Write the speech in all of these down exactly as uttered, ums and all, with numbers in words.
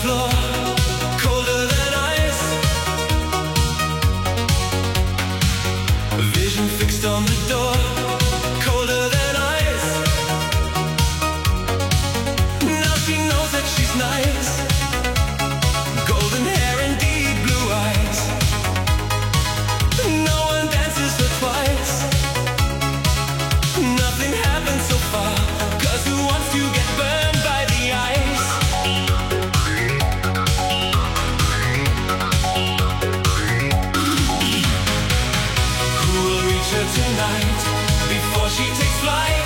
floor, colder than ice. Vision fixed on the door, colder than ice. Now she knows that she's nice. Golden hair and deep blue eyes. No one dances her twice. Nothing happened so far, 'cause who wants to get burned by the ice? Who will reach her tonight before she takes flight?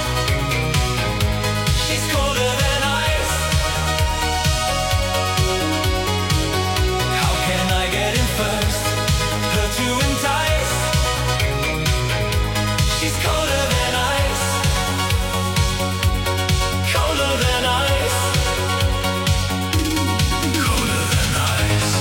She's colder than ice. How can I get in first? Her to entice. She's colder than ice. Colder than ice. Colder than ice.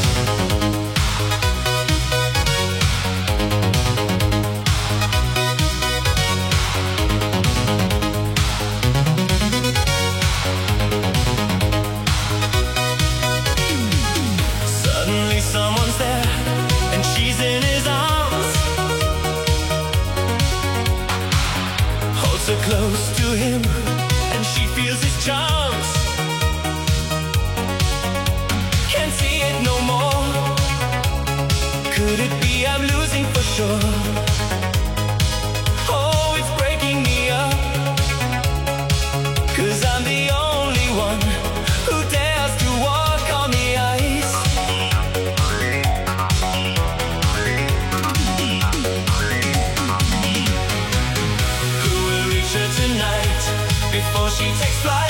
Suddenly someone's there, and she's in his arms. Holds her close to him, and she feels his charms. Can't see it no more. Could it be I'm losing for sure? Oh, it's breaking me up, 'cause I'm the only one who dares to walk on the ice. Who will reach her tonight before she takes flight?